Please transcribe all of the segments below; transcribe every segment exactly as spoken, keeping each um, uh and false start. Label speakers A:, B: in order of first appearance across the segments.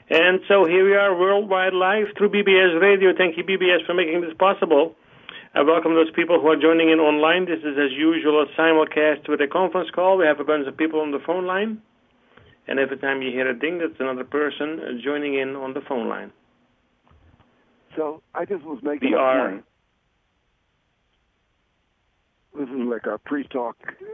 A: And so here we are, worldwide live through B B S Radio. Thank you, B B S, for making this possible. I welcome those people who are joining in online. This is, as usual, a simulcast with a conference call. We have a bunch of people on the phone line. And every time you hear a ding, that's another person joining in on the phone line.
B: So I just was making
A: we
B: a
A: are,
B: point. This is like our pre-talk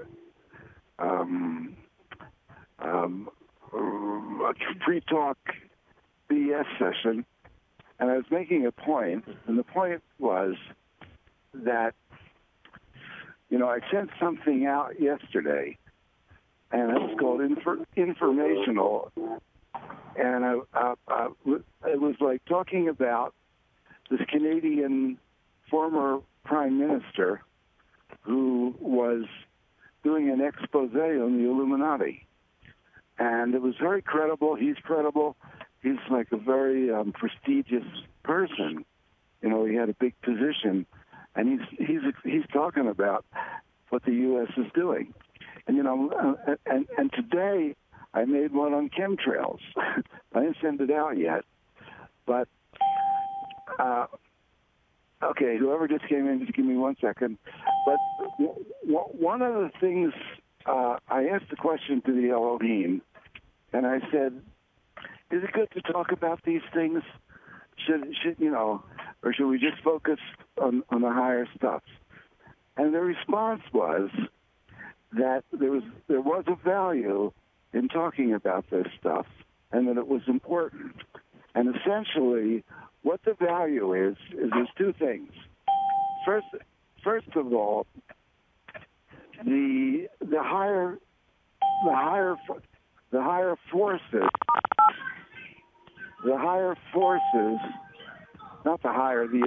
B: um, um, uh, pre-talk B S session, and I was making a point, and the point was that, you know, I sent something out yesterday, and it was called infor- informational, and I, uh, uh, it was like talking about this Canadian former prime minister who was doing an expose on the Illuminati. And it was very credible. He's credible. He's like a very um, prestigious person. You know, he had a big position. And he's he's he's talking about what the U S is doing. And, you know, uh, and, and today I made one on chemtrails. I didn't send it out yet. But, uh, okay, whoever just came in, just give me one second. But w- w- one of the things, uh, I asked the question to the Elohim, and I said, is it good to talk about these things? Should, should you know, or should we just focus on, on the higher stuff? And the response was that there was there was a value in talking about this stuff, and that it was important. And essentially, what the value is is there's two things. First, first of all, the the higher the higher the higher forces the higher forces, not the higher the.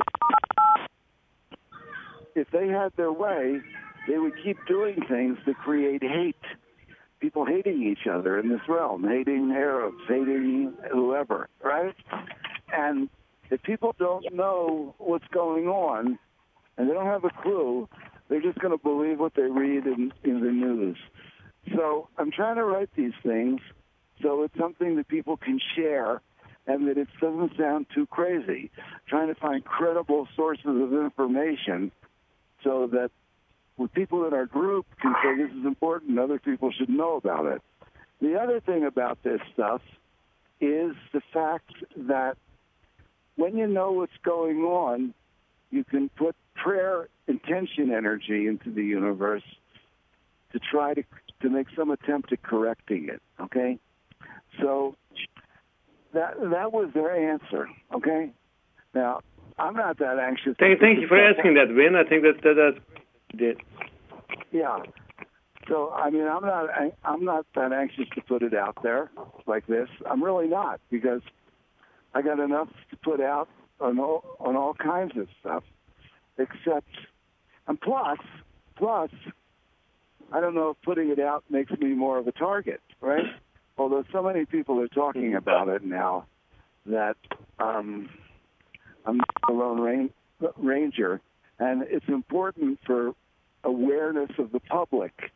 B: If they had their way, they would keep doing things that create hate. People hating each other in this realm, hating Arabs, hating whoever, right? And if people don't know what's going on and they don't have a clue, they're just going to believe what they read in, in the news. So I'm trying to write these things so it's something that people can share and that it doesn't sound too crazy. Trying to find credible sources of information so that with people in our group can say this is important, other people should know about it. The other thing about this stuff is the fact that when you know what's going on, you can put prayer intention energy into the universe to try to to make some attempt at correcting it, okay? So that that was their answer, okay? Now, I'm not that anxious.
A: Thank, thank you for asking that, Win. I think that that, that did.
B: Yeah. So I mean, I'm not I'm not that anxious to put it out there like this. I'm really not, because I got enough to put out on all on all kinds of stuff. Except, and plus, plus, I don't know if putting it out makes me more of a target, right? Although so many people are talking about it now that um, I'm a lone rain, ranger, and it's important for awareness of the public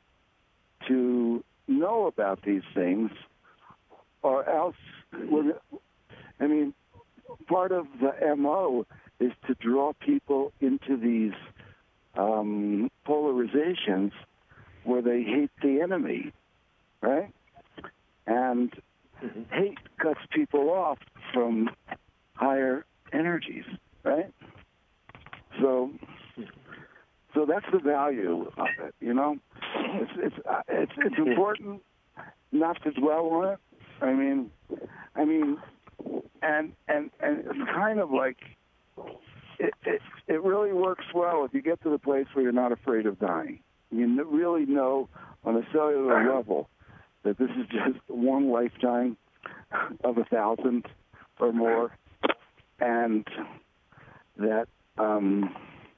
B: to know about these things, or else, we're, I mean, part of the M O is to draw people into these um, polarizations where they hate the enemy, right? And mm-hmm. hate cuts people off from higher energies, right? So, so that's the value of it, you know. It's it's uh, it's, it's important not to dwell on it. I mean, I mean, and and and it's kind of like it it, it really works well if you get to the place where you're not afraid of dying. You really know on a cellular level that this is just one lifetime of a thousand or more, and that um,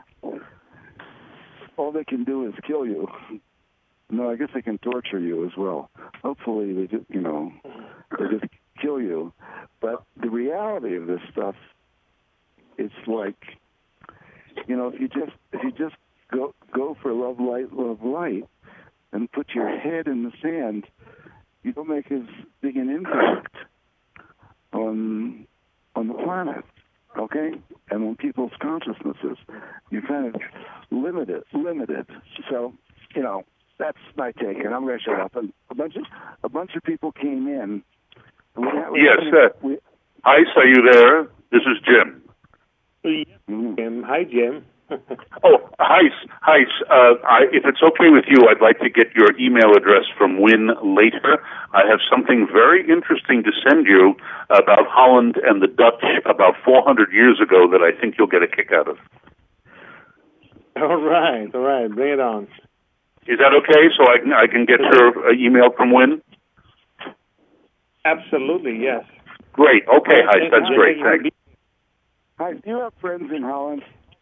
B: all they can do is kill you. No, I guess they can torture you as well. Hopefully, they just, you know, they just kill you. But the reality of this stuff, it's like, you know, if you just if you just go go for love, light, love, light, and put your head in the sand, you don't make as big an impact on on the planet, okay, and on people's consciousnesses. You're kind of limited, limited. So, you know, that's my take, and I'm going to shut up. And a bunch of a bunch of people came in. We had, we
C: yes.
B: had,
C: Uh,
B: we,
C: Heis, are you there? This is Jim.
A: Mm-hmm. Jim. Hi, Jim.
C: Oh, Heis, Heis, uh, I, if it's okay with you, I'd like to get your email address from Win later. I have something very interesting to send you about Holland and the Dutch about four hundred years ago that I think you'll get a kick out of.
A: All right, all right, bring it on.
C: Is that okay? So I can, I can get your uh, email from Win?
A: Absolutely, yes.
C: Great. Okay, Heis, that's great. Thanks.
B: Hi, do you have friends in Holland?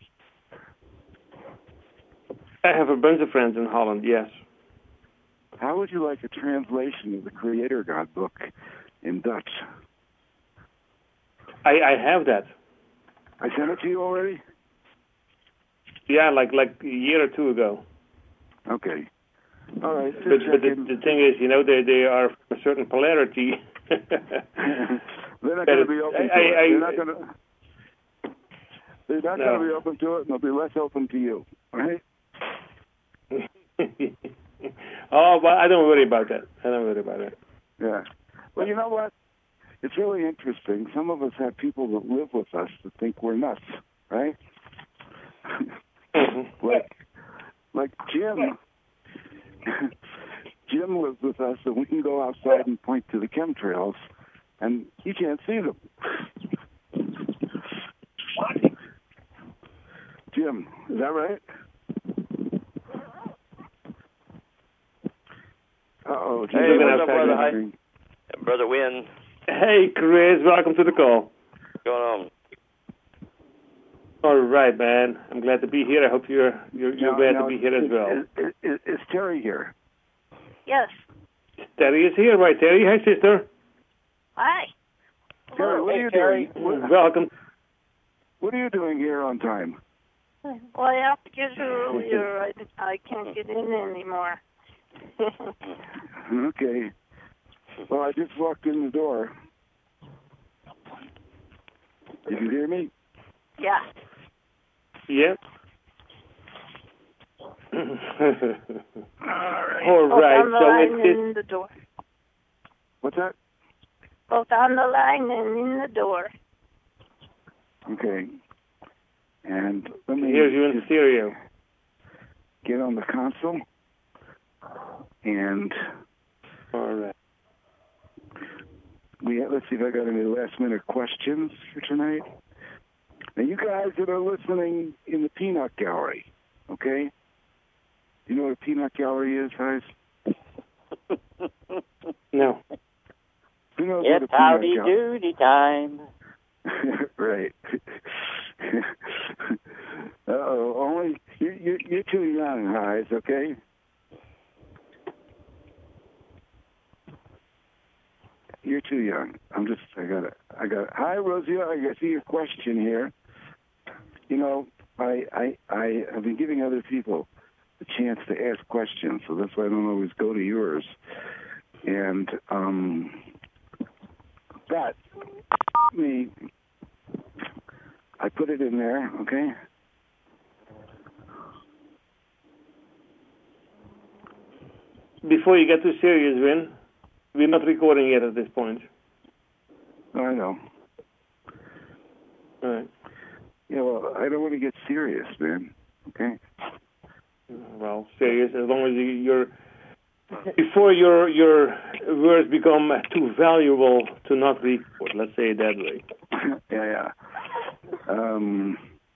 A: I have a bunch of friends in Holland, yes.
B: How would you like a translation of the Creator God book in Dutch?
A: I, I have that.
B: I sent it to you already?
A: Yeah, like like a year or two ago.
B: Okay. All right.
A: But, but the, the thing is, you know, they, they are a certain polarity.
B: They're not going to be open to
A: I,
B: it.
A: I,
B: They're not going to... They're not
A: no.
B: going to be open to it, and they'll be less open to you, right?
A: Oh, well, I don't worry about that. I don't worry about it.
B: Yeah. Well, you know what? It's really interesting. Some of us have people that live with us that think we're nuts, right?
A: Mm-hmm.
B: like, like Jim. Jim lives with us, and we can go outside and point to the chemtrails, and you can't see them. Jim, is that right? Uh-oh.
D: Hey, what's up, brother? Hi. Brother Win.
A: Hey, Chris. Welcome to the call.
D: What's going on?
A: All right, man. I'm glad to be here. I hope you're you're, you're
B: now,
A: glad
B: now,
A: to be here as
B: is,
A: well.
B: Is, is, is Terry here?
E: Yes.
A: Terry is here, right? Terry, hi, sister.
E: Hi.
B: Terry, what
D: Hey,
B: are you
D: Terry.
B: doing? What,
A: Welcome.
B: what are you doing here on time?
E: Well, I have to get here earlier. I, I can't get in anymore.
B: Okay. Well, I just walked in the door. Did you hear me?
E: Yeah.
A: Yeah.
B: All right.
A: All
E: Both
A: right.
E: on the
A: So
E: line
A: it's,
E: and in the door.
B: What's that?
E: Both on the line and in the door.
B: Okay. And let me
A: here's you in
B: just
A: stereo.
B: get on the console. And
A: All right.
B: we have, let's see if I got any last minute questions for tonight. Now, you guys that are listening in the Peanut Gallery, okay? You know what a peanut gallery is, guys?
A: No.
B: Who knows what a
D: It's
B: peanut
D: howdy
B: gallery?
D: doody time.
B: Right. Uh-oh, only you, you, you're too young, guys. Okay. You're too young. I'm just. I got it. I got it. Hi, Rosie. I see your question here. You know, I I I have been giving other people a chance to ask questions, so that's why I don't always go to yours. And um, that me. I put it in there, okay?
A: Before you get too serious, Win, we're not recording yet at this point.
B: I know.
A: All right.
B: Yeah, well, I don't want to get serious, man, okay?
A: Well, serious, as long as you, you're... Before your your words become too valuable to not record, let's say it that way.
B: yeah, yeah. Um,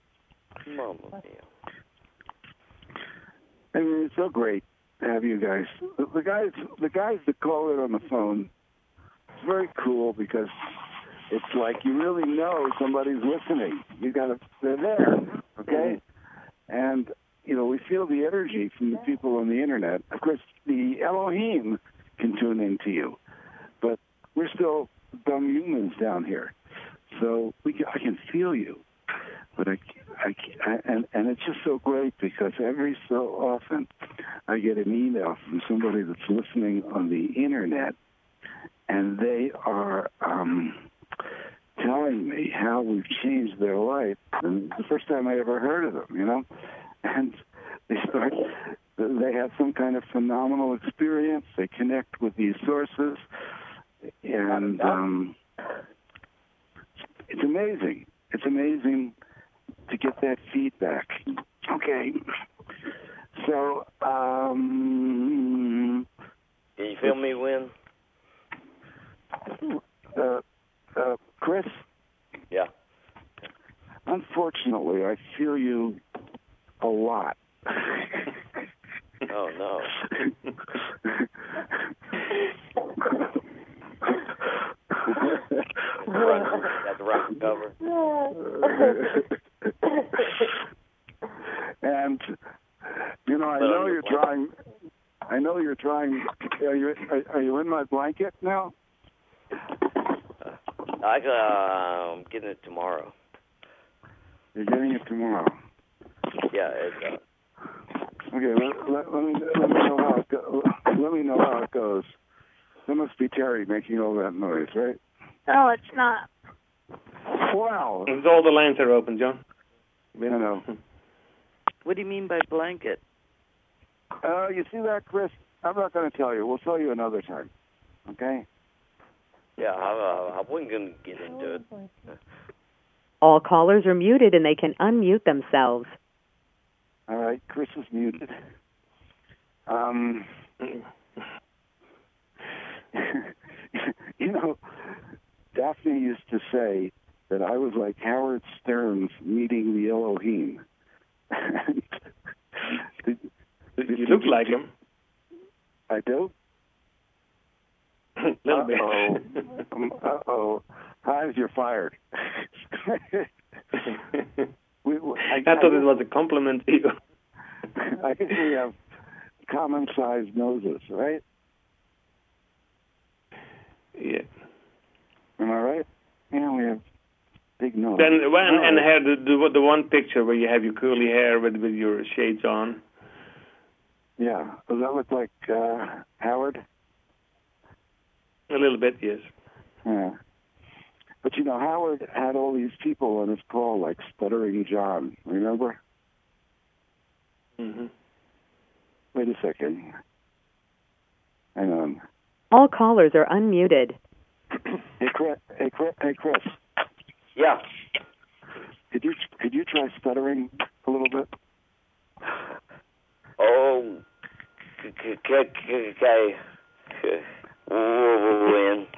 B: I mean, it's so great to have you guys. The, the guys, the guys that call in on the phone, it's very cool because it's like you really know somebody's listening. You got to, they're there, okay? And you know, we feel the energy from the people on the internet. Of course, the Elohim can tune into you, but we're still dumb humans down here. So we can, I can feel you, but I, I, I and and it's just so great because every so often I get an email from somebody that's listening on the internet, and they are um, telling me how we've changed their life. And it's the first time I ever heard of them, you know. And they start, they have some kind of phenomenal experience. They connect with these sources, and um, it's amazing. It's amazing to get that feedback. Okay. So, um...
D: Can you feel me, Win?
B: Uh, uh, Chris?
D: Yeah.
B: Unfortunately, I feel you a lot.
D: Oh, no. Got the right cover.
B: And, you know, I know you're trying... I know you're trying... Are you, are, are you in my blanket now?
D: I, uh, I'm getting it tomorrow.
B: You're getting it tomorrow.
D: Yeah, it's... Uh,
B: Okay, let, let, let me let me know how it go, let me know how it goes. That must be Terry making all that noise, right?
E: No, it's not.
B: Wow.
A: It's all the lines are open, John.
B: I know.
F: What do you mean by blanket?
B: Uh, you see that, Chris? I'm not going to tell you. We'll tell you another time. Okay?
D: yeah, I, uh, I wasn't going to get into it.
G: All callers are muted and they can unmute themselves.
B: All right, Chris is muted. Um, you know, Daphne used to say that I was like Howard Stern's meeting the Elohim. did, did,
A: you look like him.
B: I do?
A: A little bit.
B: Uh-oh. um, uh-oh. Hives, you're fired. we, we, I,
A: I thought I, it was a compliment to you.
B: I think we have common-sized noses, right?
A: Yeah.
B: Am I right? Yeah, we have big noses.
A: Then, well, and,
B: oh.
A: and hair, the, the the one picture where you have your curly hair with with your shades on.
B: Yeah. Does that look like uh, Howard?
A: A little bit, yes.
B: Yeah. But, you know, Howard had all these people on his call, like Stuttering John. Remember?
A: Mm-hmm.
B: Wait a second. Hang on.
G: All callers are unmuted.
B: Hey, Chris. Hey, Chris. Hey, Chris.
D: Yeah.
B: Could you could you try stuttering a little bit?
D: Oh, okay. Win.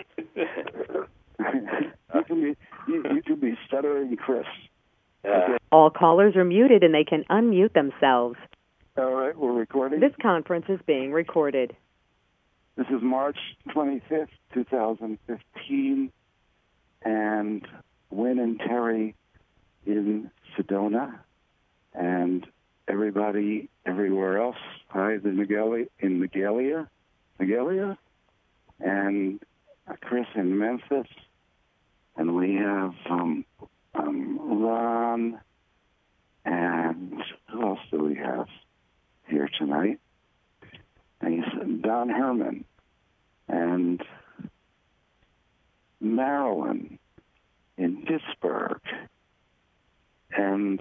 B: you can be you, you can be Stuttering Chris.
D: Okay.
G: All callers are muted and they can unmute themselves.
B: All right, we're recording.
G: This conference is being recorded.
B: This is March twenty-fifth, twenty fifteen, and Win and Terry in Sedona, and everybody everywhere else. Hi, the Magalia, in Magalia, Magalia, and Chris in Memphis, and we have um, um, Ron, and who else do we have here tonight? And he's Don Herman and Marilyn in Pittsburgh and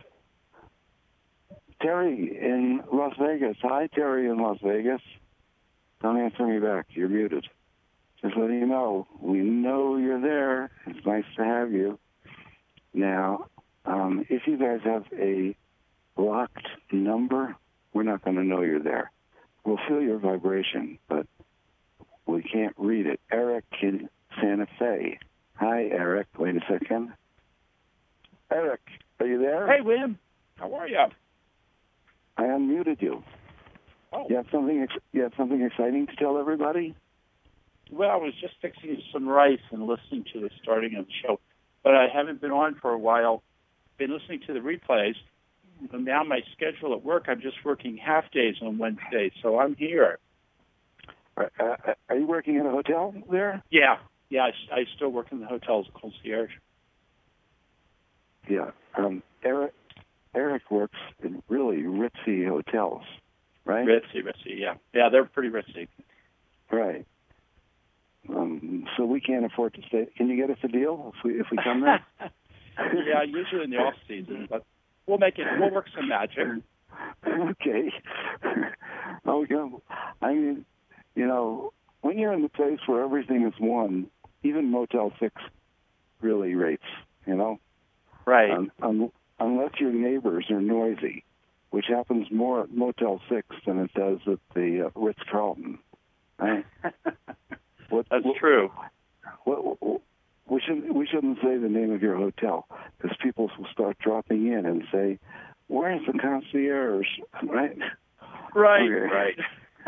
B: Terry in Las Vegas. Hi, Terry in Las Vegas. Don't answer me back. You're muted. Just letting you know. We know you're there. It's nice to have you. Now, um, if you guys have a blocked number, we're not going to know you're there. We'll feel your vibration, but we can't read it. Eric in Santa Fe. Hi, Eric. Wait a second. Eric, are you there?
H: Hey, Win. How are you?
B: I unmuted you.
H: Oh.
B: You have something. Ex- you have something exciting to tell everybody?
H: Well, I was just fixing some rice and listening to the starting of the show, but I haven't been on for a while. Been listening to the replays. And now my schedule at work, I'm just working half days on Wednesdays, so I'm here.
B: Are, uh, are you working in a hotel there?
H: Yeah, yeah. I, I still work in the hotel as a concierge.
B: Yeah. Um, Eric. Eric works in really ritzy hotels, right?
H: Ritzy, ritzy. Yeah, yeah. They're pretty ritzy.
B: Right. Um, so we can't afford to stay. Can you get us a deal if we if we come there?
H: Yeah, usually in the off season, but we'll make it. We'll work some magic.
B: Okay. Oh, yeah. I mean, you know, when you're in the place where everything is one, even Motel Six really rates. You know,
H: right?
B: Um, um, unless your neighbors are noisy, which happens more at Motel Six than it does at the uh, Ritz Carlton. Right? What,
H: That's
B: what,
H: true.
B: What, what, we shouldn't we shouldn't say the name of your hotel because people will start dropping in and say, "Where's the concierge?" Right?
H: Right.
B: Okay.
H: Right.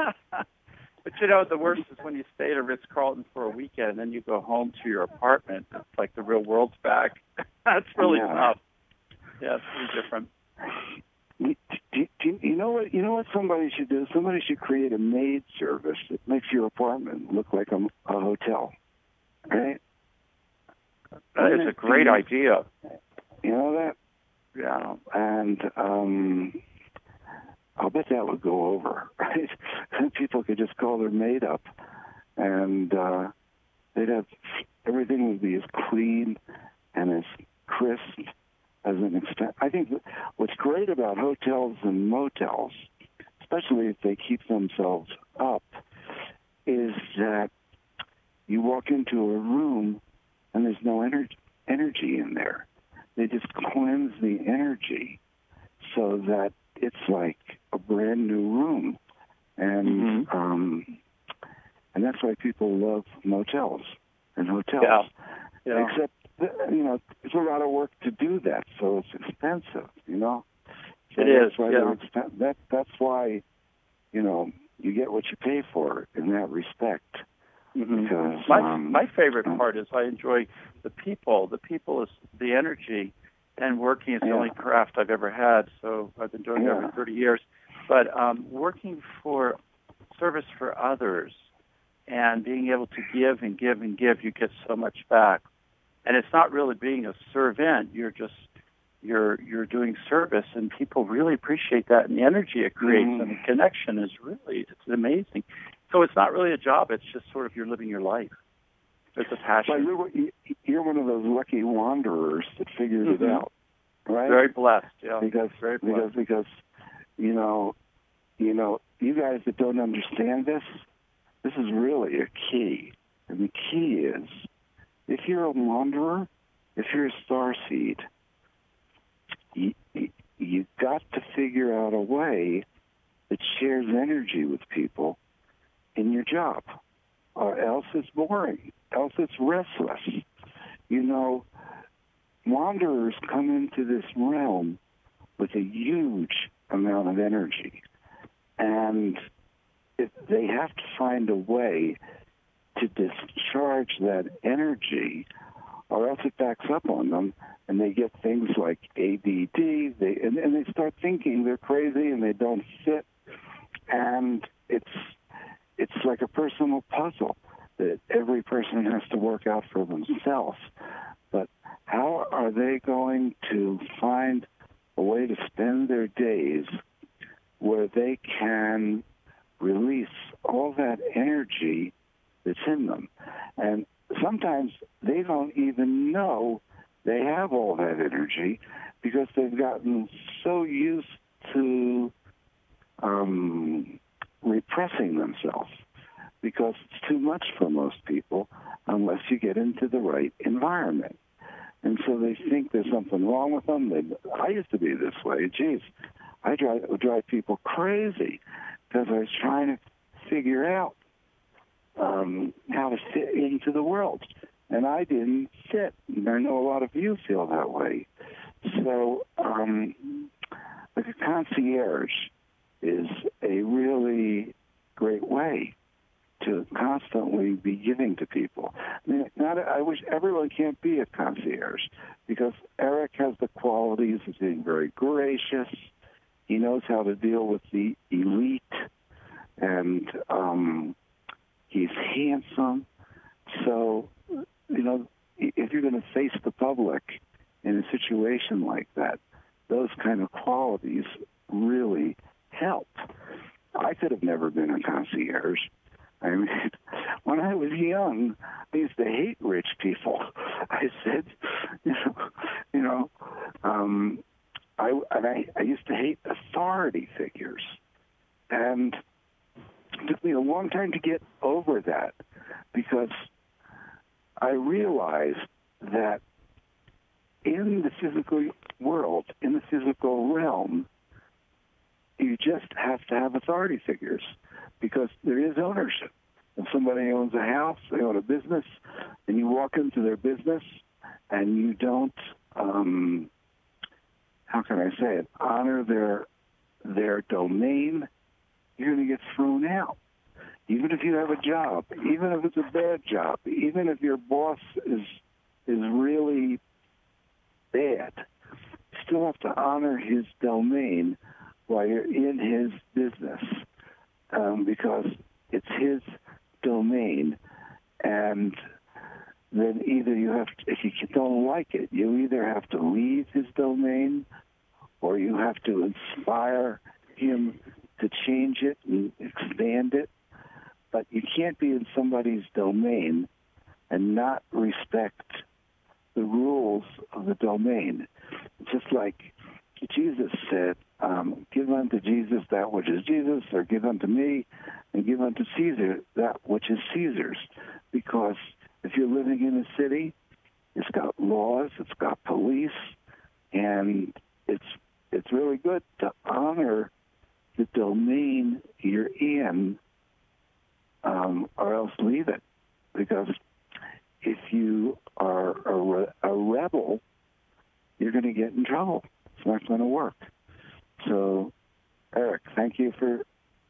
H: But you know, the worst is when you stay at a Ritz Carlton for a weekend and then you go home to your apartment. It's like the real world's back. That's really
B: Yeah.
H: tough. Yeah, it's pretty different.
B: You, do, do, you know what? You know what somebody should do? Somebody should create a maid service that makes your apartment look like a, a hotel. Right?
H: That is a great idea.
B: You know that?
H: Yeah.
B: And um, I'll bet that would go over, right? People could just call their maid up, and uh, they'd have everything would be as clean and as crisp as an extent. I think what's great about hotels and motels, especially if they keep themselves up, is that you walk into a room and there's no ener- energy in there. They just cleanse the energy so that it's like a brand new room. And
H: mm-hmm.
B: um, and that's why people love motels and hotels.
H: Yeah. Yeah.
B: Except, you know, it's a lot of work to do that, so it's expensive, you know? So
H: it is,
B: that's why
H: yeah.
B: expen- that, that's why, you know, you get what you pay for in that respect.
H: Mm-hmm.
B: Because,
H: my
B: um,
H: my favorite part is I enjoy the people. The people is the energy, and working is the
B: yeah.
H: only craft I've ever had. So I've been doing
B: yeah.
H: it for thirty years. But um, working for service for others and being able to give and give and give, you get so much back. And it's not really being a servant. You're just you're you're doing service, and people really appreciate that. And the energy it creates
B: mm-hmm.
H: and the connection is really it's amazing. So it's not really a job. It's just sort of you're living your life. It's a passion.
B: Well, you're, you're one of those lucky wanderers that figured
H: mm-hmm.
B: it out, right?
H: Very blessed, yeah.
B: Because
H: Very blessed.
B: because because you know you know you guys that don't understand this, this is really a key, and the key is if you're a wanderer, if you're a starseed, you you you've got to figure out a way that shares energy with people in your job, or else it's boring, else it's restless. You know, wanderers come into this realm with a huge amount of energy, and if they have to find a way to discharge that energy, or else it backs up on them, and they get things like A D D, they, and, and they start thinking they're crazy and they don't fit, and it's It's like a personal puzzle that every person has to work out for themselves. But how are they going to find a way to spend their days where they can release all that energy that's in them? And sometimes they don't even know they have all that energy because they've gotten so used to um, repressing themselves, because it's too much for most people unless you get into the right environment. And so they think there's something wrong with them. They, I used to be this way. Geez, I drive, would drive people crazy because I was trying to figure out um, how to fit into the world. And I didn't fit. And I know a lot of you feel that way. So um, like a concierge is a really great way to constantly be giving to people. I mean, not, I wish everyone can't be a concierge, because Eric has the qualities of being very gracious. He knows how to deal with the elite, and um, he's handsome. So, you know, if you're going to face the public in a situation like that, those kind of qualities really help. I could have never been a concierge I mean, when I was young, I used to hate rich people. I said, you know, you know, um, I, and I, I used to hate authority figures. And it took me a long time to get over that because I realized that in the physical world, in the physical realm, you just have to have authority figures because there is ownership. If somebody owns a house, they own a business, and you walk into their business and you don't, um, how can I say it, honor their their domain, you're going to get thrown out. Even if you have a job, even if it's a bad job, even if your boss is is really bad, you still have to honor his domain while you're in his business um, because it's his domain. And then either you have to, if you don't like it, you either have to leave his domain or you have to inspire him to change it and expand it. But you can't be in somebody's domain and not respect the rules of the domain. Just like Jesus said, um, give unto Jesus that which is Jesus, or give unto me, and give unto Caesar that which is Caesar's. Because if you're living in a city, it's got laws, it's got police, and it's it's really good to honor the domain you're in, um, or else leave it. Because if you are a, re- a rebel, you're going to get in trouble. It's not going to work. So, Eric, thank you for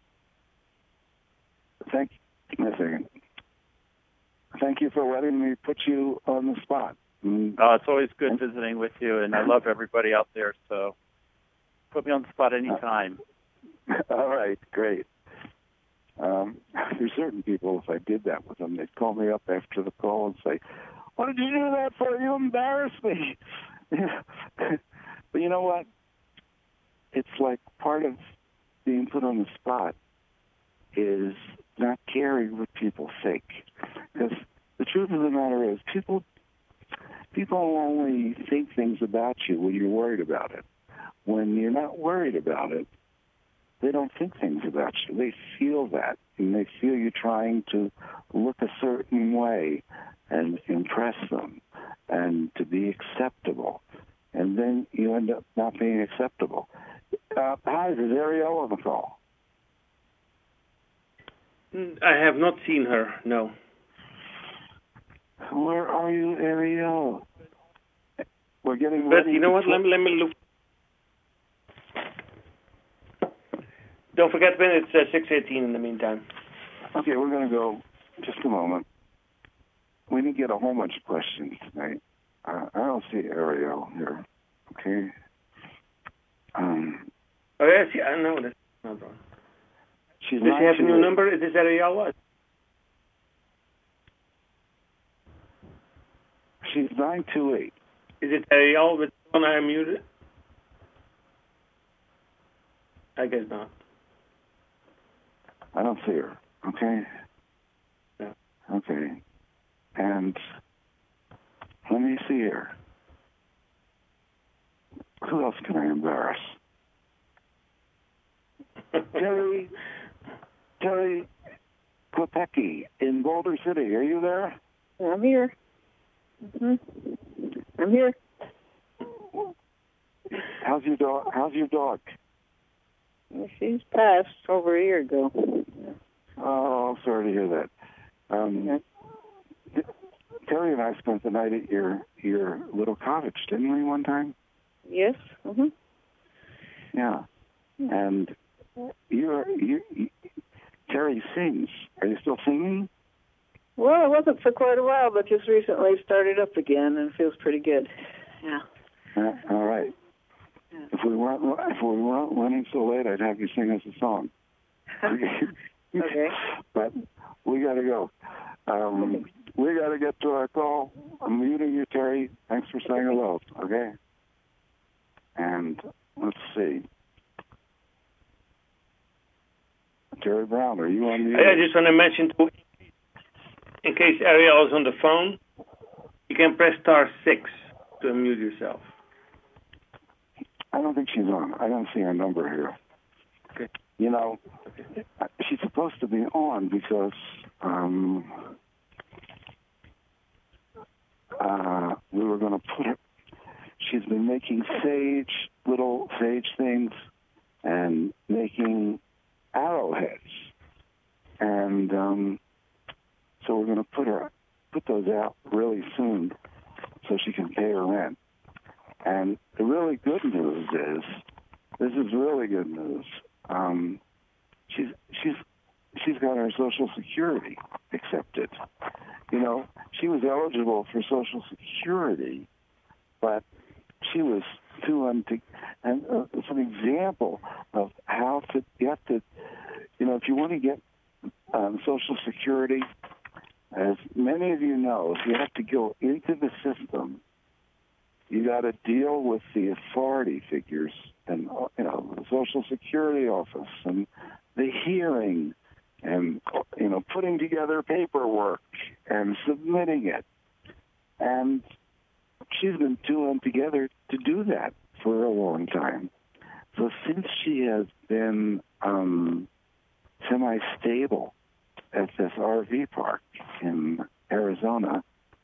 B: thank a second. Thank you for letting me put you on the spot.
H: Mm. Oh, it's always good visiting with you, and I love everybody out there. So, put me on the spot anytime.
B: All right, great. Um, there's certain people, if I did that with them, they'd call me up after the call and say, "What did you do that for? You embarrassed me." But you know what? It's like part of being put on the spot is not caring what people think. Because the truth of the matter is people people only think things about you when you're worried about it. When you're not worried about it, they don't think things about you. They feel that, and they feel you trying to look a certain way and impress them and to be acceptable. And then you end up not being acceptable. Uh, hi, this is Ariel on the call.
A: I have not seen her, no.
B: Where are you, Ariel? We're getting
A: But
B: ready.
A: you know what? Let me, let me look. Don't forget, Ben, it's uh, six eighteen in the meantime.
B: Okay, we're going to go just a moment. We didn't get a whole bunch of questions tonight. Uh, I don't see Ariel here. Okay. Um,
A: oh, yes, yeah, I know. That's not wrong.
B: She's
A: Does she have a new number? Is this Ariel what?
B: She's nine two eight.
A: Is it Ariel with one I muted? I guess not.
B: I don't see her. Okay?
A: Yeah.
B: Okay. And let me see her. Who else can I embarrass? Terry, Terry Klepecki in Boulder City. Are you there?
I: I'm here. Mm-hmm. I'm here.
B: How's your dog? How's your dog?
I: Well, she's passed over a year ago.
B: Oh, sorry to hear that. Um,
I: yeah.
B: Terry and I spent the night at your your little cottage, didn't we, one time?
I: Yes. Mm-hmm.
B: Yeah. And you're you, you Terry sings. Are you still singing?
I: Well, I wasn't for quite a while, but just recently started up again, and it feels pretty good. Yeah.
B: Uh, all right.
I: Yeah.
B: If we weren't if we weren't running so late, I'd have you sing us a song.
I: Okay.
B: But we got to go. Um, we got to get to our call. I'm muting you, Terry. Thanks for saying hello. Okay. And let's see. Terry Brown, are you on the
A: I just want to mention, too, in case Ariel is on the phone, you can press star six to unmute yourself.
B: I don't think she's on. I don't see her number here.
A: Okay.
B: You know, she's supposed to be on because um, uh, we were going to put her. She's been making sage, little sage things, and making arrowheads, and um, so we're going to put her put those out really soon, so she can pay her rent. And the really good news is, this is really good news. Um, she's she's she's got her Social Security accepted. You know, she was eligible for Social Security, but she was too unto. And uh, it's an example of how to you have to. You know, if you want to get um, Social Security, as many of you know, if you have to go into the system, you got to deal with the authority figures and, you know, the Social Security office and the hearing and, you know, putting together paperwork and submitting it. And she's been too untogether to do that for a long time. So since she has been um, semi-stable at this R V park in Arizona,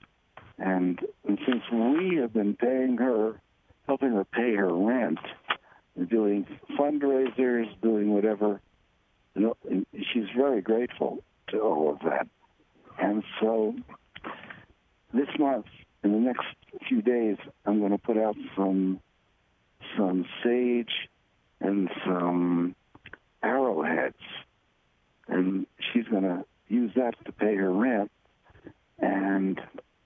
B: and, and since we have been paying her, helping her pay her rent, and doing fundraisers, doing whatever, you know, and she's very grateful to all of that. And so this month, in the next few days, I'm going to put out some some sage and some arrowheads, and she's going to use that to pay her rent. And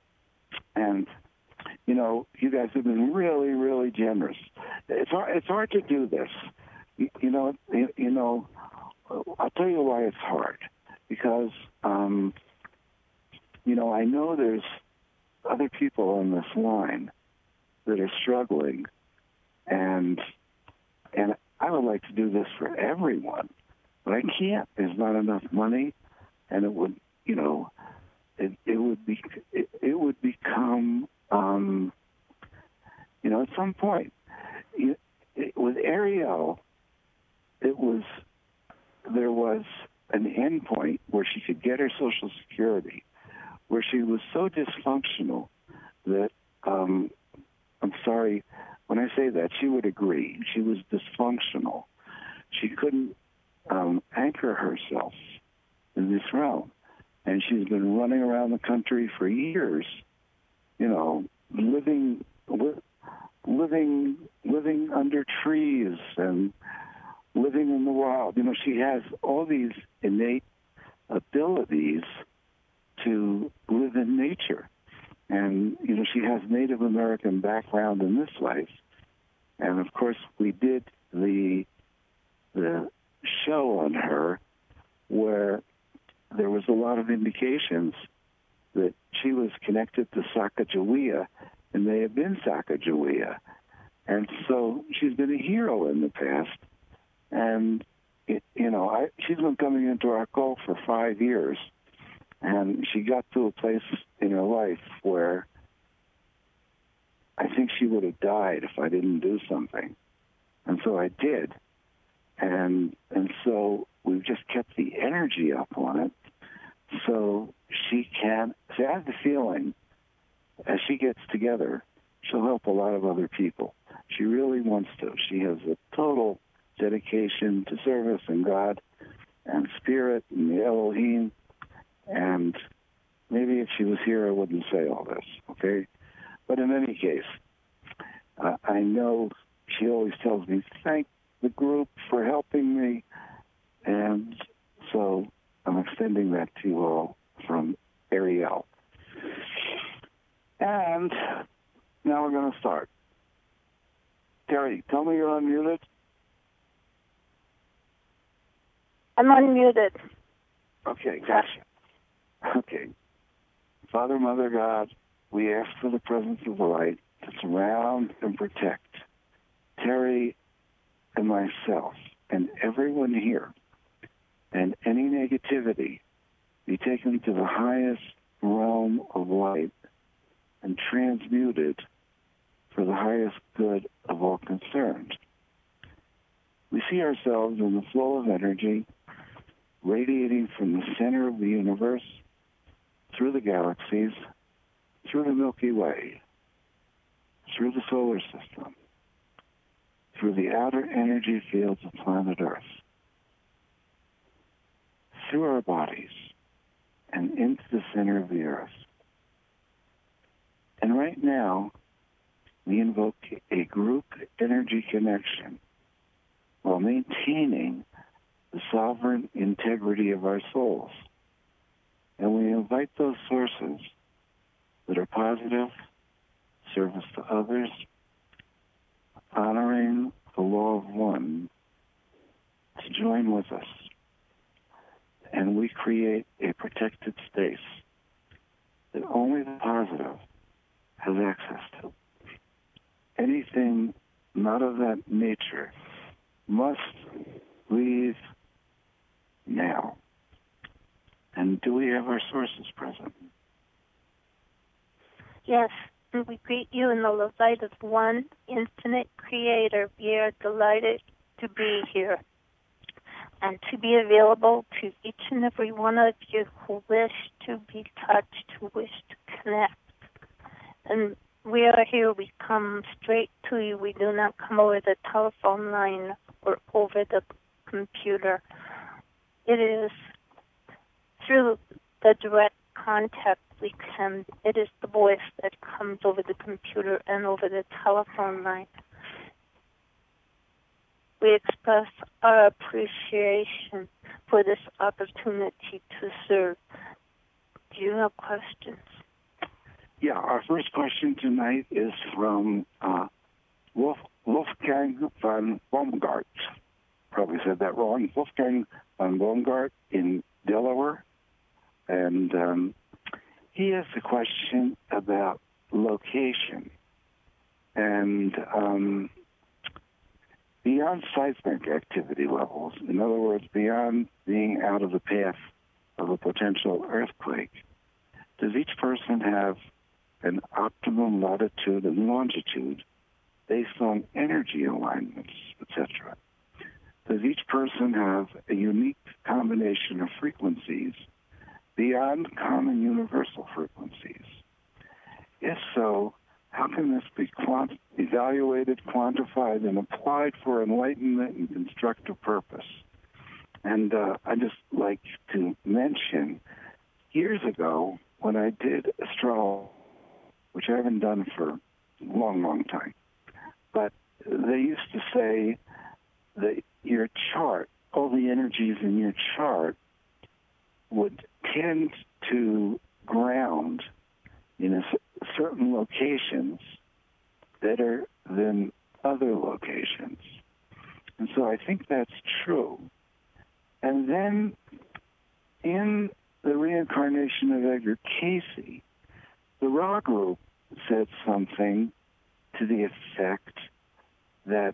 B: and you know, you guys have been really, really generous. It's hard, it's hard to do this. You, you know, you, you know. I'll tell you why it's hard. Because um, you know, I know there's other people on this line that are struggling, and and I would like to do this for everyone, but I can't. There's not enough money, and it would, you know, it, it would be it, it would become, um, you know, at some point, it, it, with Ariel, it was there was an end point where she could get her Social Security, where she was so dysfunctional that, um, I'm sorry, when I say that, she would agree. She was dysfunctional. She couldn't um, anchor herself in this realm. And she's been running around the country for years, you know, living, li- living, living under trees and living in the wild. You know, she has all these innate abilities to live in nature. And, you know, she has Native American background in this life. And, of course, we did the the show on her where there was a lot of indications that she was connected to Sacagawea and may have been Sacagawea. And so she's been a hero in the past. And, it, you know, I, she's been coming into our cult for five years. And she got to a place in her life where I think she would have died if I didn't do something. And so I did. And and so we've just kept the energy up on it. So she can, so I have the feeling as she gets together, she'll help a lot of other people. She really wants to. She has a total dedication to service and God and Spirit and the Elohim. And maybe if she was here, I wouldn't say all this, okay? But in any case, uh, I know she always tells me, thank the group for helping me. And so I'm extending that to you all from Ariel. And now we're going to start. Terry, tell me you're unmuted.
E: I'm unmuted.
B: Okay, gotcha. Okay. Father, Mother, God, we ask for the presence of the light to surround and protect Terry and myself and everyone here and any negativity be taken to the highest realm of light and transmuted for the highest good of all concerned. We see ourselves in the flow of energy radiating from the center of the universe, through the galaxies, through the Milky Way, through the solar system, through the outer energy fields of planet Earth, through our bodies, and into the center of the Earth. And right now, we invoke a group energy connection while maintaining the sovereign integrity of our souls. And we invite those sources that are positive, service to others, honoring the law of one, to join with us. And we create a protected space that only the positive has access to. Anything not of that nature must leave now. And do we have our sources present?
E: Yes, and we greet you in the light of one infinite creator. We are delighted to be here and to be available to each and every one of you who wish to be touched, who wish to connect. And we are here. We come straight to you. We do not come over the telephone line or over the computer. It is through the direct contact we can. It is the voice that comes over the computer and over the telephone line. We express our appreciation for this opportunity to serve. Do you have questions?
B: Yeah, our first question tonight is from uh, Wolf, Wolfgang von Baumgart. Probably said that wrong. Wolfgang von Baumgart in Delaware. And um, he has a question about location. And um, beyond seismic activity levels, in other words, beyond being out of the path of a potential earthquake, does each person have an optimum latitude and longitude based on energy alignments, et cetera? Does each person have a unique combination of frequencies beyond common universal frequencies? If so, how can this be quant- evaluated, quantified, and applied for enlightenment and constructive purpose? And uh, I'd just like to mention, years ago, when I did astrology, which I haven't done for a long, long time, but they used to say that your chart, all the energies in your chart, would tend to ground in a certain locations better than other locations. And so I think that's true. And then in the reincarnation of Edgar Cayce, the Ra group said something to the effect that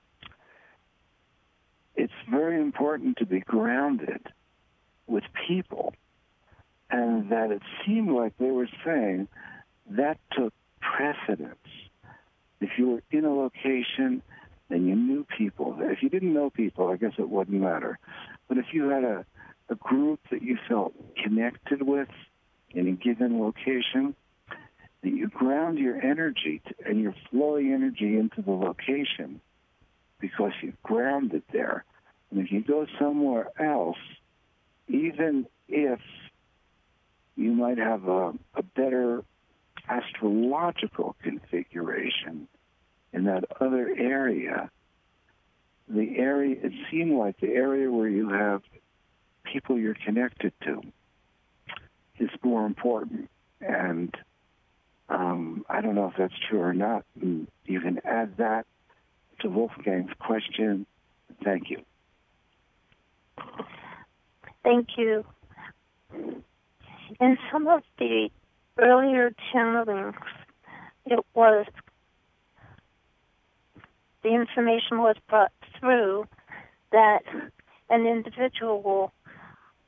B: it's very important to be grounded with people, and that it seemed like they were saying that took precedence. If you were in a location and you knew people, if you didn't know people, I guess it wouldn't matter. But if you had a, a group that you felt connected with in a given location, that you ground your energy to, and your flowing energy into the location because you ground it there. And if you go somewhere else, even if you might have a, a better astrological configuration in that other area, the area, it seemed like the area where you have people you're connected to is more important. And um, I don't know if that's true or not. You can add that to Wolfgang's question. Thank you.
E: Thank you. In some of the earlier channelings, it was, the information was brought through that an individual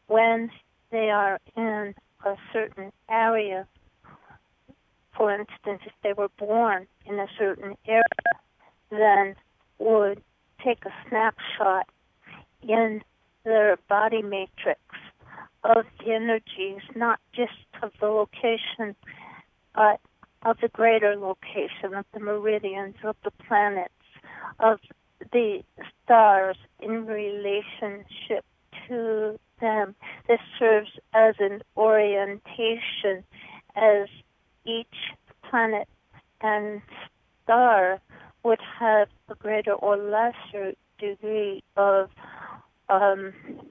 E: when they are in a certain area, for instance, if they were born in a certain area, then would take a snapshot in their body matrix of the energies, not just of the location, but of the greater location, of the meridians, of the planets, of the stars in relationship to them. This serves as an orientation as each planet and star would have a greater or lesser degree of um,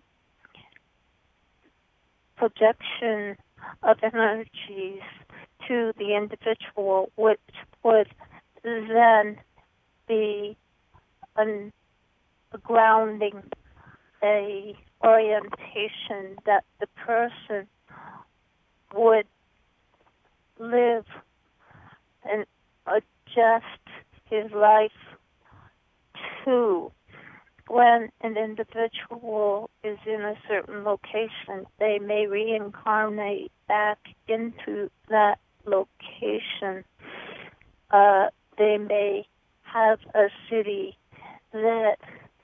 E: projection of energies to the individual, which would then be an, a grounding, a orientation that the person would live and adjust his life to. When an individual is in a certain location, they may reincarnate back into that location. Uh, they may have a city that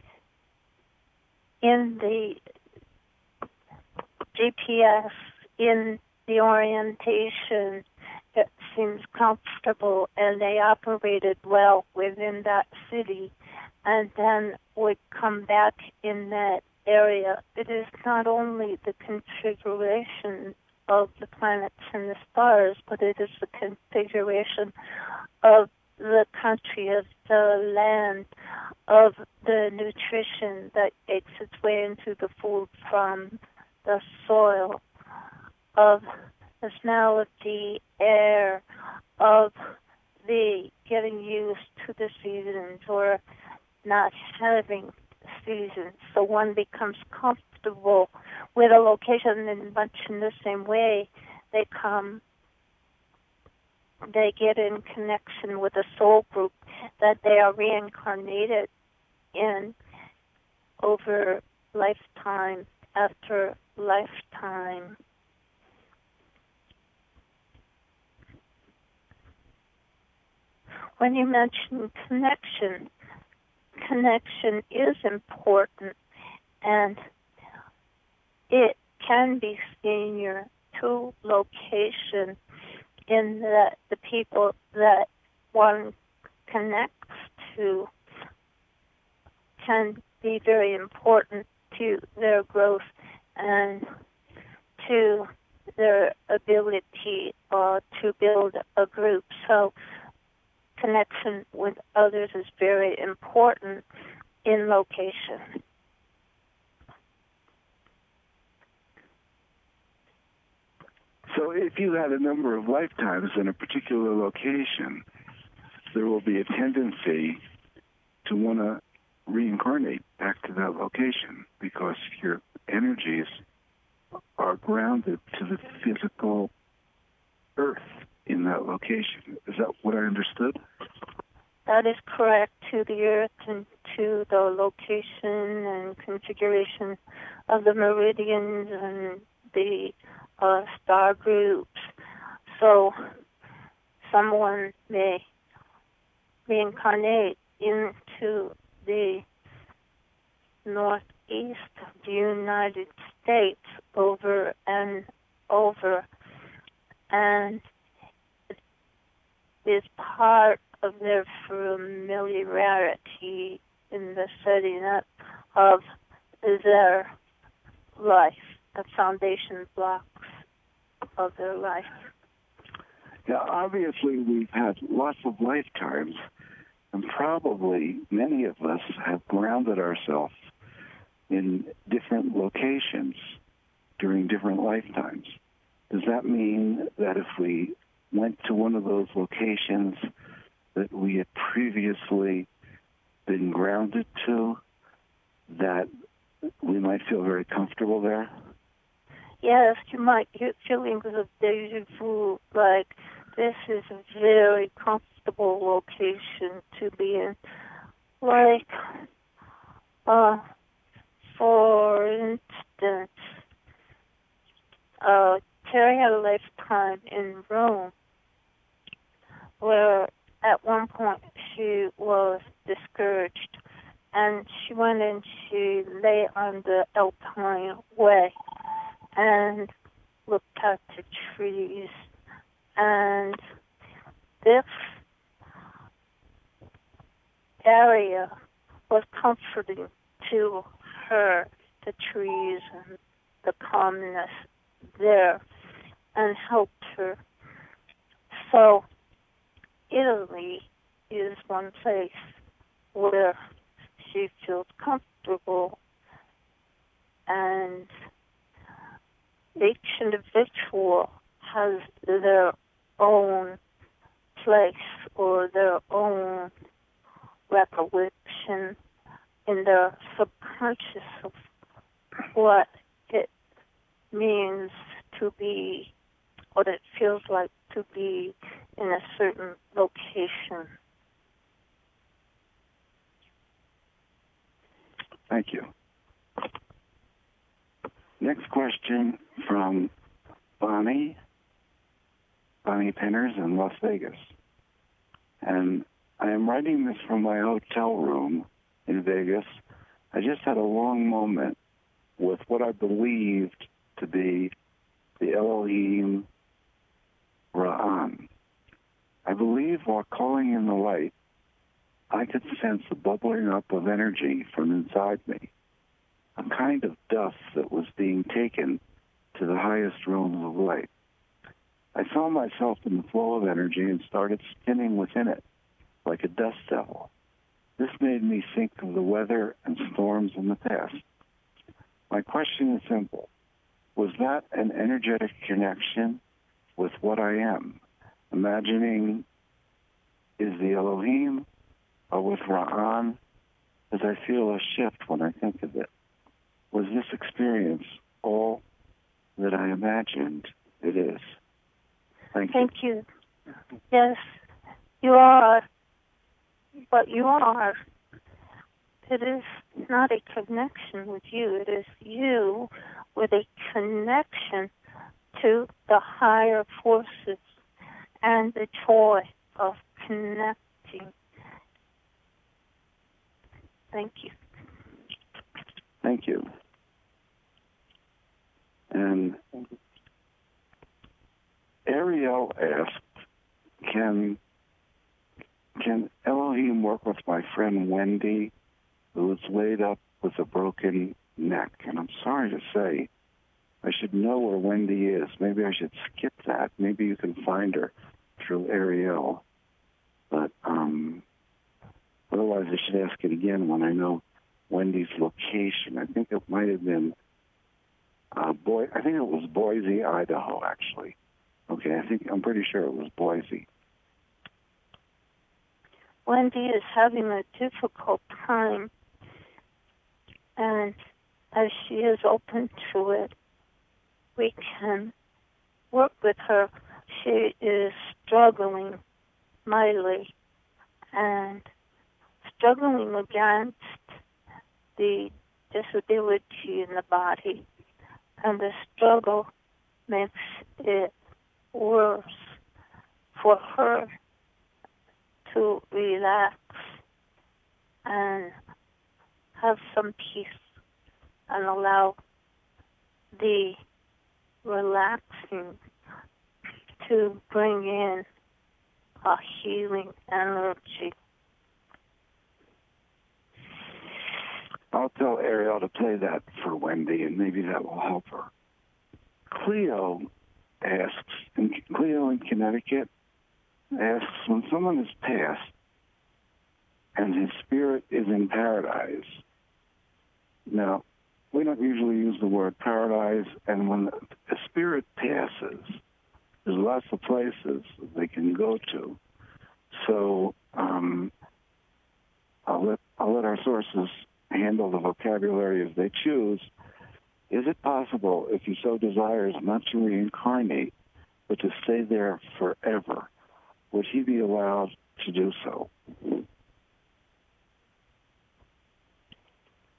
E: in the G P S, in the orientation, it seems comfortable, and they operated well within that city, and then would come back in that area. It is not only the configuration of the planets and the stars, but it is the configuration of the country, of the land, of the nutrition that makes its way into the food from the soil, of the smell of the air, of the getting used to the seasons or not having seasons. So one becomes comfortable with a location, and much in the same way they come, they get in connection with a soul group that they are reincarnated in over lifetime after lifetime. When you mention connection, connection is important, and it can be senior to location in that the people that one connects to can be very important to their growth and to their ability uh, to build a group. So connection with others is very important in location.
B: So if you had a number of lifetimes in a particular location, there will be a tendency to want to reincarnate back to that location because your energies are grounded to the physical earth in that location. Is that what I understood?
E: That is correct, to the earth and to the location and configuration of the meridians and the uh, star groups. So someone may reincarnate into the northeast of the United States over and over, and it is part of their familiarity in the setting up of their life, the foundation blocks of their life.
B: Yeah, obviously we've had lots of lifetimes, and probably many of us have grounded ourselves in different locations during different lifetimes. Does that mean that if we went to one of those locations that we had previously been grounded to, that we might feel very comfortable there?
E: Yes, you might get feelings of deja vu, like this is a very comfortable location to be in. Like, uh, for instance, Terry had a lifetime in Rome where at one point she was discouraged and she went and she lay on the Alpine Way and looked at the trees. And this area was comforting to her, the trees and the calmness there, and helped her. So Italy is one place where she feels comfortable, and each individual has their own place or their own recollection in their subconscious of what it means to be, what it feels like to be in a certain location.
B: Thank you. Next question from Bonnie, Bonnie Pinners in Las Vegas. And I am writing this from my hotel room in Vegas. I just had a long moment with what I believed to be the Elohim Ra'an. I believe while calling in the light, I could sense a bubbling up of energy from inside me, a kind of dust that was being taken to the highest realms of light. I saw myself in the flow of energy and started spinning within it, like a dust devil. This made me think of the weather and storms in the past. My question is simple. Was that an energetic connection with what I am? Imagining is the Elohim or with Ra'an, as I feel a shift when I think of it. Was this experience all that I imagined it is? Thank you.
E: Thank you. Yes, you are. But you are. It is not a connection with you. It is you with a connection to the higher forces and the joy of connecting. Thank you.
B: Thank you. And Ariel asked, can can Elohim work with my friend Wendy, who is laid up with a broken neck? And I'm sorry to say, I should know where Wendy is. Maybe I should skip that. Maybe you can find her through Ariel. But um, otherwise, I should ask it again when I know Wendy's location. I think it might have been uh, Boy. I think it was Boise, Idaho. Actually, okay. I think I'm pretty sure it was Boise.
E: Wendy is having a difficult time, and as she is open to it, we can work with her. She is struggling mightily and struggling against the disability in the body, and the struggle makes it worse for her to relax and have some peace and allow the relaxing to bring in a healing energy.
B: I'll tell Ariel to play that for Wendy, and maybe that will help her. Cleo asks, in Cleo in Connecticut, asks, when someone has passed and his spirit is in paradise, now, we don't usually use the word paradise, and when a spirit passes, there's lots of places they can go to. So um, I'll let I'll let our sources handle the vocabulary as they choose. Is it possible, if he so desires, not to reincarnate, but to stay there forever? Would he be allowed to do so?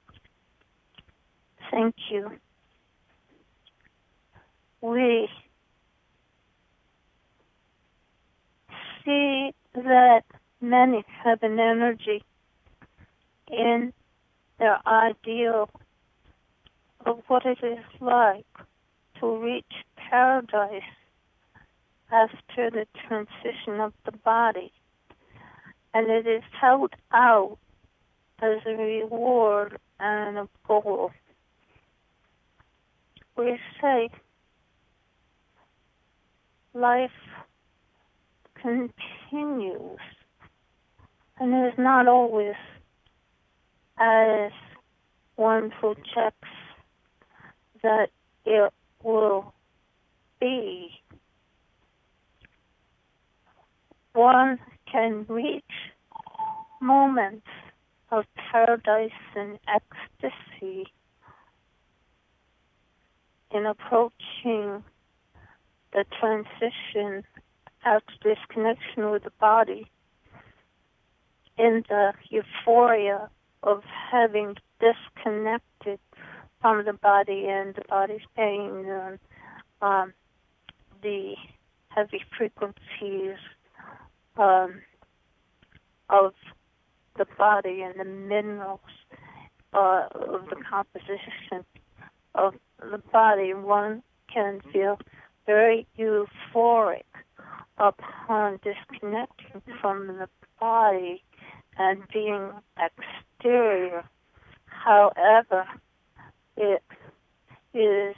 E: Thank you. We have an energy in their ideal of what it is like to reach paradise after the transition of the body. And it is held out as a reward and a goal. We say life continues and is not always as one projects that it will be. One can reach moments of paradise and ecstasy in approaching the transition after disconnection with the body, in the euphoria of having disconnected from the body and the body's pain and um, the heavy frequencies um, of the body and the minerals uh, of the composition of the body. One can feel very euphoric upon disconnecting from the body and being exterior. However, it is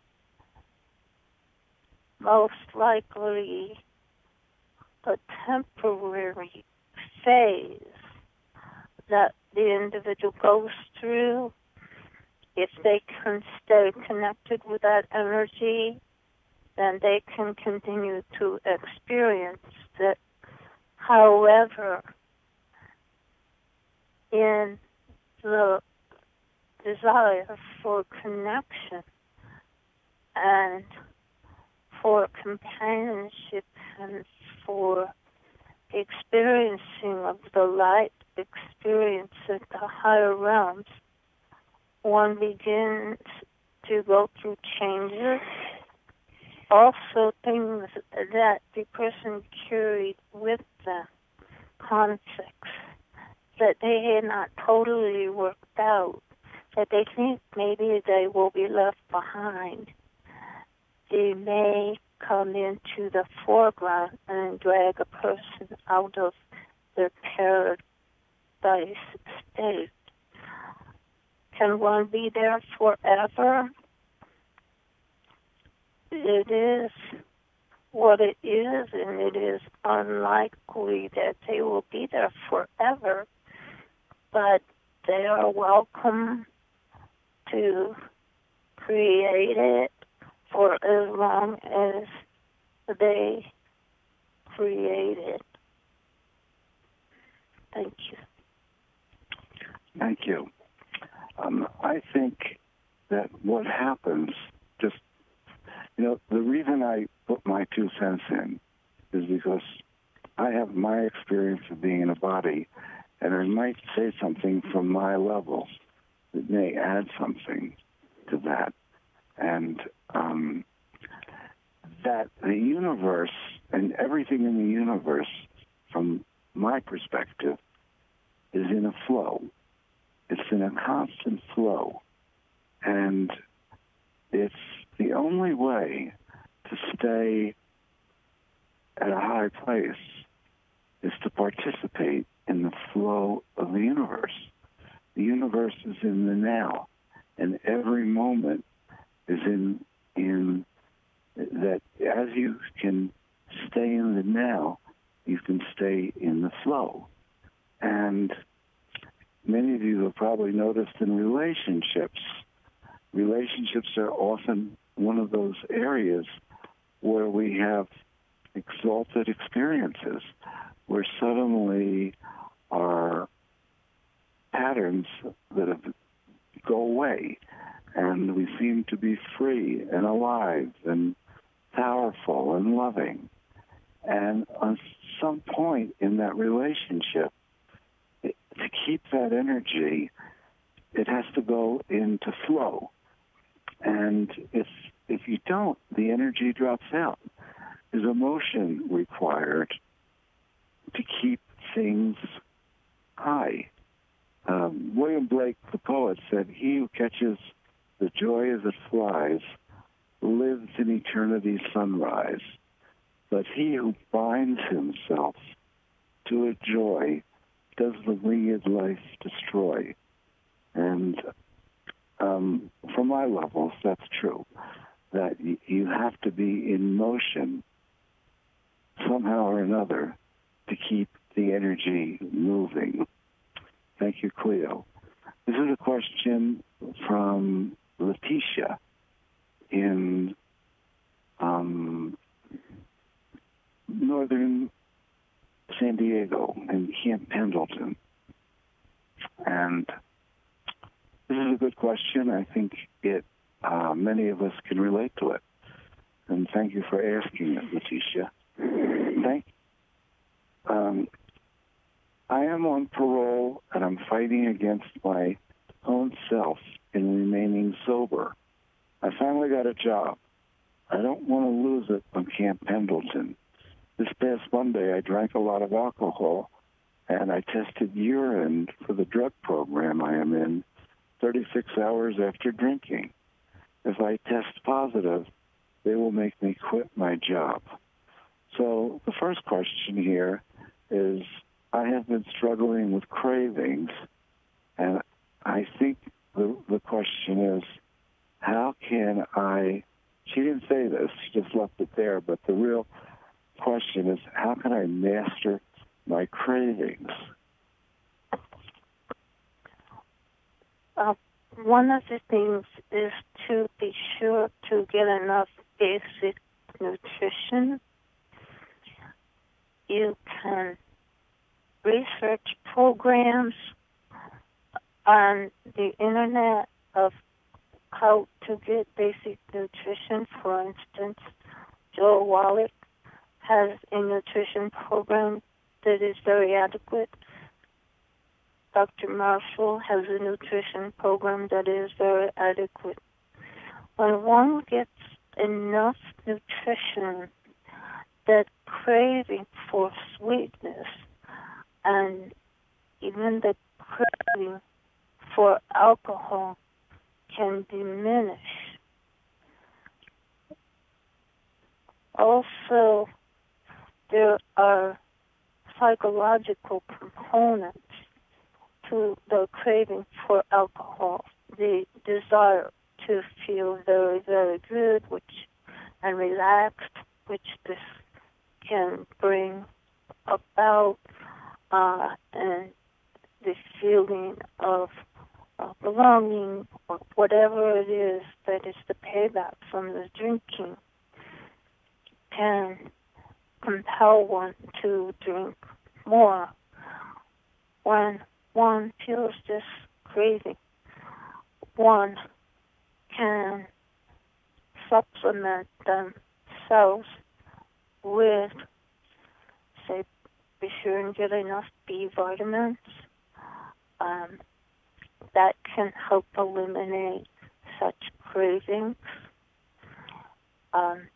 E: most likely a temporary phase that the individual goes through. If they can stay connected with that energy, then they can continue to experience it. However, in the desire for connection and for companionship and for experiencing of the light experience at the higher realms, one begins to go through changes, also things that the person carried with them, conflicts that they had not totally worked out, that they think maybe they will be left behind. They may come into the foreground and drag a person out of their paradise state. Can one be there forever? It is what it is, and it is unlikely that they will be there forever, but they are welcome to create it for as long as they create it. Thank you.
B: Thank you. Um, I think that what happens, just, you know, the reason I put my two cents in is because I have my experience of being in a body, and I might say something from my level that may add something to that. And um, that the universe and everything in the universe, from my perspective, is in a flow. It's in a constant flow. And it's the only way to stay at a high place is to participate in the flow of the universe. The universe is in the now, and every moment is in in that. As you can stay in the now, you can stay in the flow. And many of you have probably noticed in relationships, relationships are often one of those areas where we have exalted experiences, where suddenly our patterns that have go away, and we seem to be free and alive and powerful and loving. And on some point in that relationship, it, to keep that energy, it has to go into flow. And if if you don't, the energy drops out. There's emotion required to keep things high. Um, William Blake, the poet, said, "He who catches the joy as it flies lives in eternity's sunrise. But he who binds himself to a joy does the winged life destroy." And um, from my levels, that's true, that y- you have to be in motion somehow or another to keep the energy moving. Thank you, Cleo. This is a question from Letitia in um, northern San Diego in Camp Pendleton. And this is a good question. I think it uh, many of us can relate to it. And thank you for asking it, Letitia. Thank um, I am on parole, and I'm fighting against my own self in remaining sober. I finally got a job. I don't want to lose it on Camp Pendleton. This past Monday, I drank a lot of alcohol, and I tested urine for the drug program I am in thirty-six hours after drinking. If I test positive, they will make me quit my job. So the first question here is, I have been struggling with cravings, and I think the, the question is, how can I, she didn't say this, she just left it there, but the real question is, how can I master my cravings?
E: Uh, one of the things is to be sure to get enough basic nutrition. You can research programs on the internet of how to get basic nutrition. For instance, Joe Wallach has a nutrition program that is very adequate. Doctor Marshall has a nutrition program that is very adequate. When one gets enough nutrition, that craving for sweetness and even the craving for alcohol can diminish. Also, there are psychological components to the craving for alcohol, the desire to feel very, very good, which and relaxed, which this can bring about, uh, and the feeling of uh, belonging, or whatever it is that is the payback from the drinking, can compel one to drink more. When one feels this craving, one can supplement themselves with, say, be sure and get enough B vitamins. Um, that can help eliminate such cravings. Um,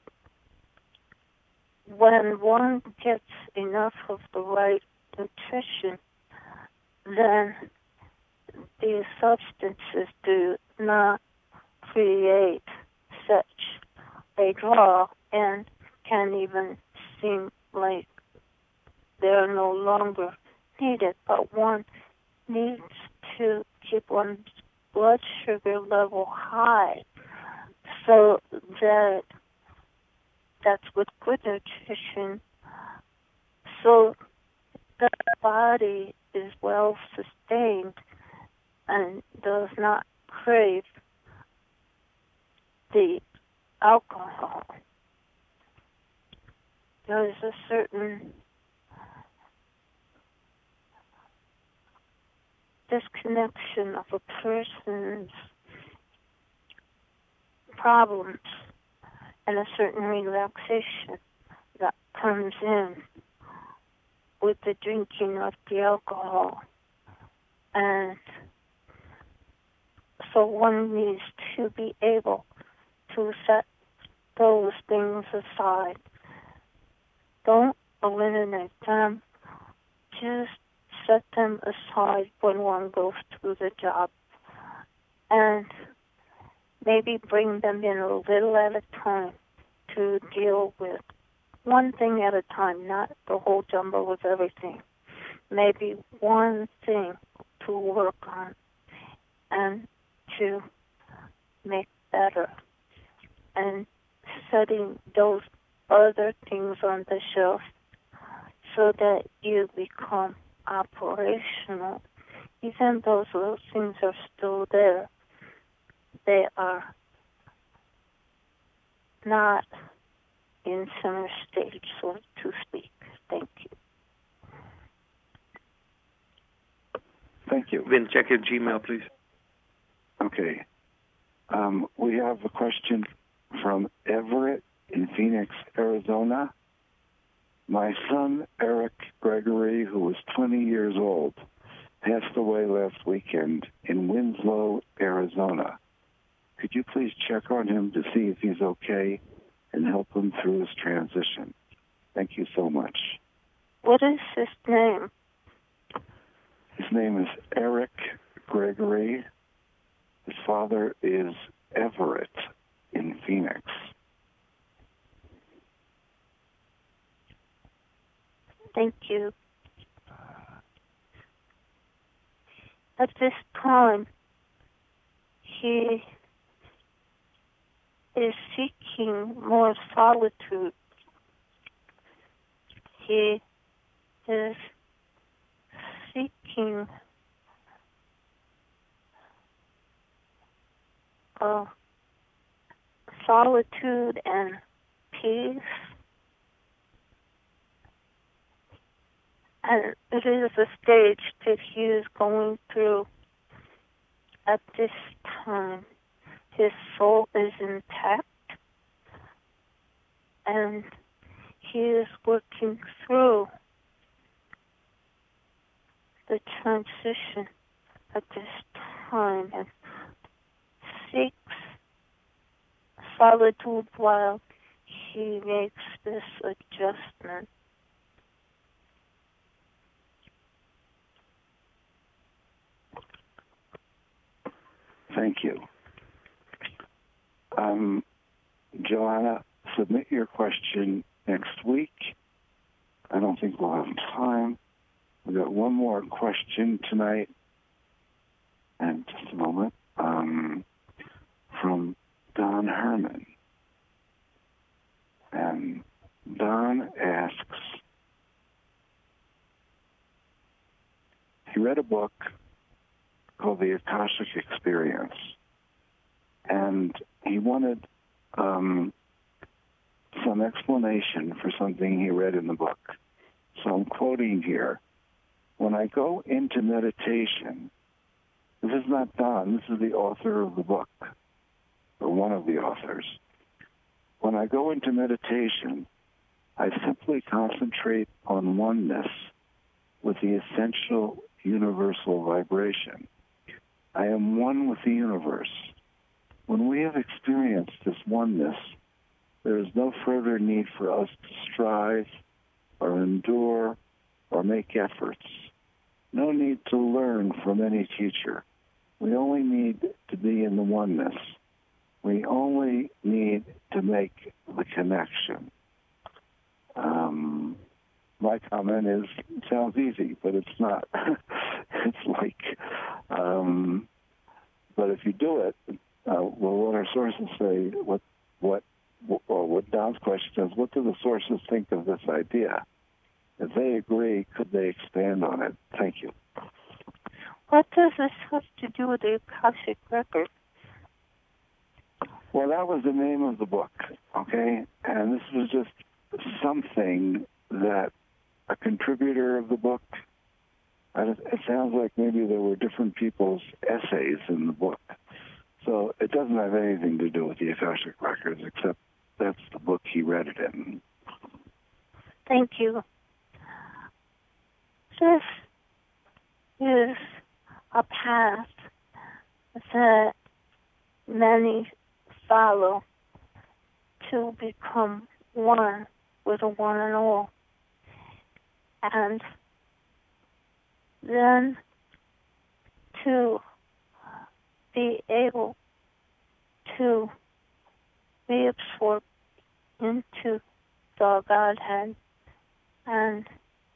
E: when one gets enough of the right nutrition, then these substances do not create such a draw and can even seem like they're no longer needed. But one needs to keep one's blood sugar level high so that that's with good nutrition, so the body is well sustained and does not crave the alcohol. There is a certain disconnection of a person's problems and a certain relaxation that comes in with the drinking of the alcohol. And so one needs to be able to set those things aside. Don't eliminate them. Just set them aside when one goes through the job, and maybe bring them in a little at a time to deal with one thing at a time, not the whole jumble of everything. Maybe one thing to work on and to make better, and setting those other things on the shelf so that you become operational. Even those little things are still there. They are not in center stage, so to speak. Thank you.
B: Thank you.
J: Vin, check your Gmail, please.
B: Okay. Um, we have a question from Everett in Phoenix, Arizona. My son, Eric Gregory, who was twenty years old, passed away last weekend in Winslow, Arizona. Could you please check on him to see if he's okay and help him through his transition? Thank you so much.
E: What is his name?
B: His name is Eric Gregory. His father is Everett in Phoenix.
E: Thank you. At this time, he is seeking more solitude. He is seeking uh, solitude and peace. And it is a stage that he is going through at this time. His soul is intact, and he is working through the transition at this time and seeks solitude while he makes this adjustment.
B: Thank you. Um, Joanna, submit your question next week. I don't think we'll have time. We've got one more question tonight. And just a moment. Um, from Don Herman. And Don asks, he read a book called The Akashic Experience, and he wanted um, some explanation for something he read in the book. So I'm quoting here. When I go into meditation, this is not Don, this is the author of the book, or one of the authors. When I go into meditation, I simply concentrate on oneness with the essential universal vibration. I am one with the universe. When we have experienced this oneness, there is no further need for us to strive or endure or make efforts. No need to learn from any teacher. We only need to be in the oneness. We only need to make the connection. Um, my comment is, it sounds easy, but it's not. It's like, um, but if you do it, uh, well, what our sources say, what, what, or what Don's question is, what do the sources think of this idea? If they agree, could they expand on it? Thank you.
E: What does this have to do with the Akashic Record?
B: Well, that was the name of the book, okay? And this was just something that a contributor of the book, it sounds like maybe there were different people's essays in the book. So it doesn't have anything to do with the Akashic Records, except that's the book he read it in.
E: Thank you. This is a path that many follow to become one with the one and all. And then to be able to be absorbed into the Godhead. And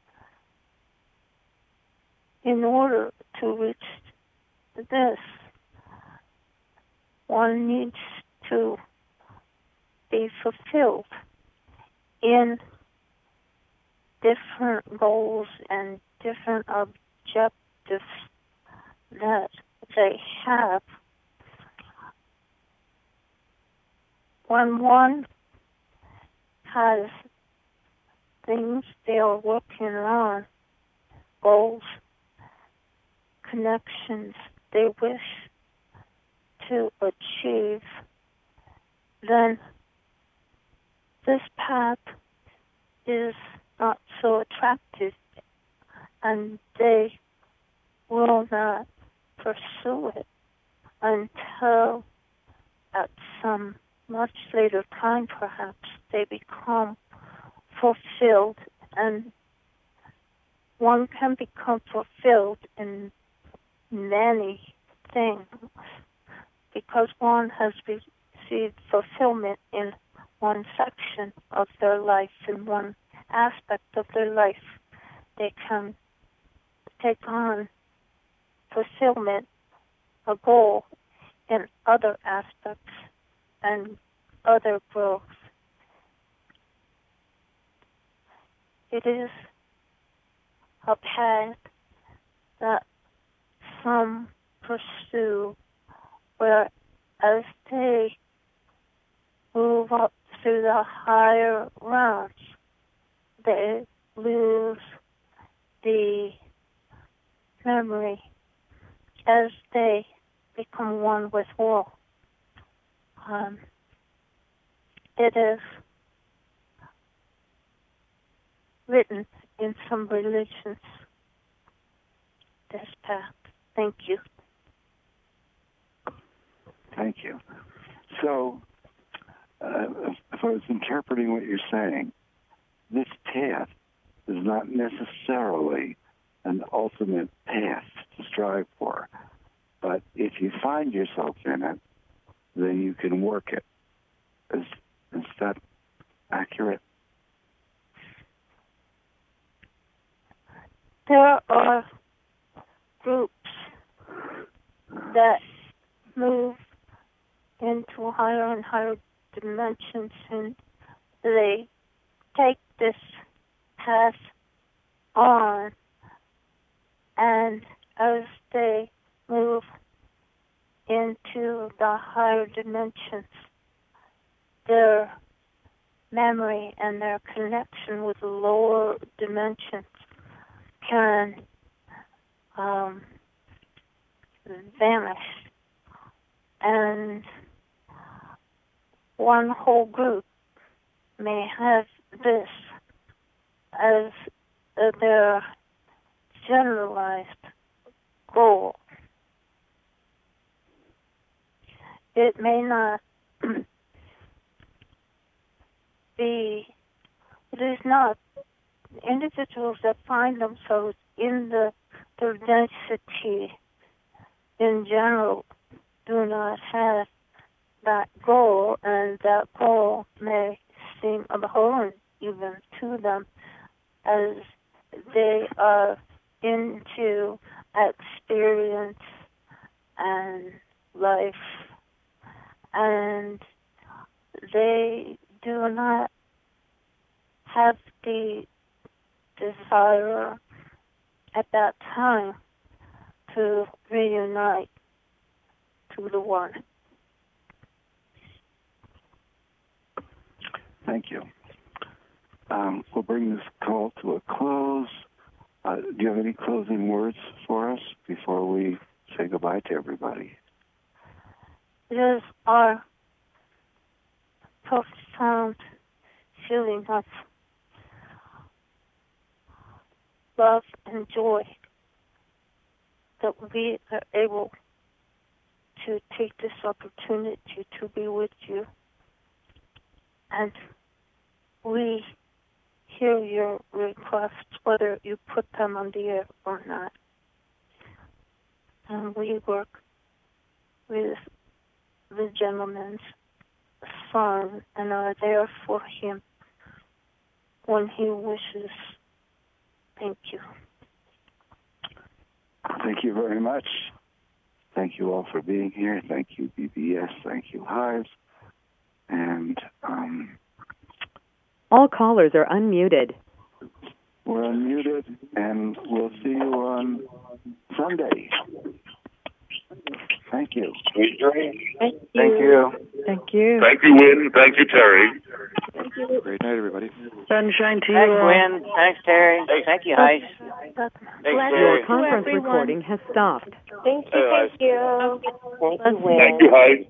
E: in order to reach this, one needs to be fulfilled in different goals and different objectives that they have. When one has things they are working on, goals, connections they wish to achieve, then this path is not so attractive, and they will not pursue it until at some much later time, perhaps, they become fulfilled. And one can become fulfilled in many things because one has received fulfillment in one section of their life, in one aspect of their life. They can take on fulfillment, a goal, in other aspects and other growth. It is a path that some pursue where as they move up through the higher realms, they lose the memory as they become one with all. Um, it is written in some religions, this path. Thank you.
B: Thank you. So, uh, if I was interpreting what you're saying, this path is not necessarily an ultimate path to strive for, but if you find yourself in it, then you can work it. Is, is that accurate?
E: There are groups that move into higher and higher dimensions, and they take this path on, and as they move into the higher dimensions, their memory and their connection with the lower dimensions can um, vanish. And one whole group may have this as uh, their generalized goal. It may not be, it is not individuals that find themselves in the, the density in general do not have that goal, and that goal may seem abhorrent even to them as they are into experience and life, and they do not have the desire at that time to reunite to the one.
B: Thank you. Um, we'll bring this call to a close. Uh, do you have any closing words for us before we say goodbye to everybody?
E: It is our profound feeling of love and joy that we are able to take this opportunity to be with you. And we hear your requests, whether you put them on the air or not. and we work with the gentleman's son and are there for him when he wishes. Thank you.
B: Thank you very much. Thank you all for being here. Thank you, B B S. Thank you, Hives. And um,
G: all callers are unmuted.
B: We're unmuted, and we'll see you on Sunday. Thank you.
C: Sweet dreams.
E: Thank you.
B: Thank you.
G: Thank you.
C: Thank you, Wynn. Thank you, Terry.
E: Thank you.
J: Great night, everybody.
F: Sunshine to you
D: Thanks,
F: all.
D: Wynn. Thanks, Terry. Thank you, Heis.
E: Bless
G: Your
E: you,
G: conference
E: everyone.
G: recording has stopped.
E: Thank you. Thank you.
C: Thank you, Heis.